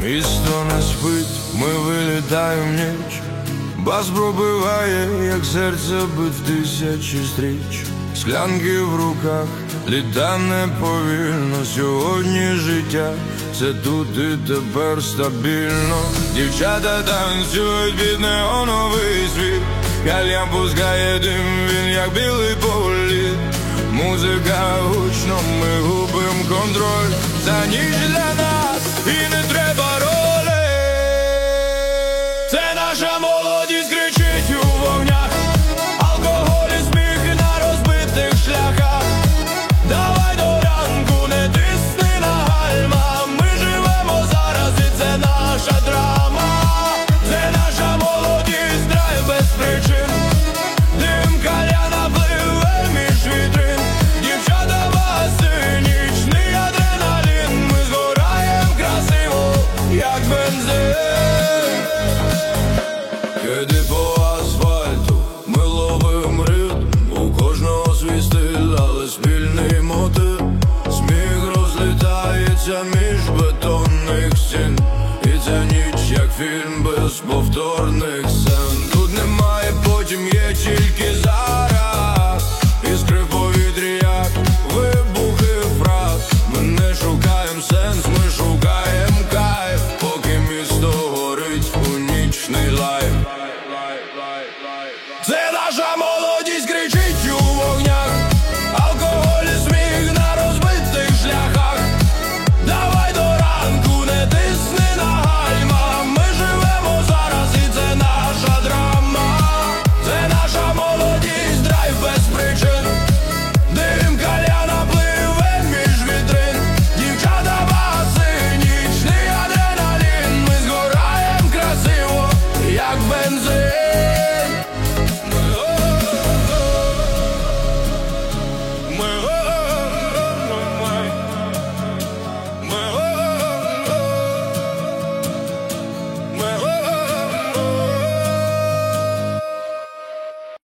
Місто не спить, ми вилітаємо в ніч. Бас пробиває, як серце бить в тисячі стріч. Склянки в руках, літа неповільно. Сьогодні життя, це тут і тепер стабільно. Дівчата танцюють під неоновий світ. Кальян пускає дим, він як білий політ. Музика гучно, ми губим контроль. За ніч для нас і не треба ролі. Це наша молодість кричить у вогнях. Алкоголь і сміх на розбитих шляхах. Давай до ранку, не тисни на гальма. Ми живемо зараз і це наша драма. Це наша молодість, драйв без причин. Дим кальяна пливе між вітрин. Дівчата, баси, нічний адреналін. Ми згораєм красиво, як бензин. Іди по асфальту, ми ловим ритм. У кожного свій стиль, але спільний мотив. Сміх розлітається між бетонних стін. І ця ніч, як фільм безповторний.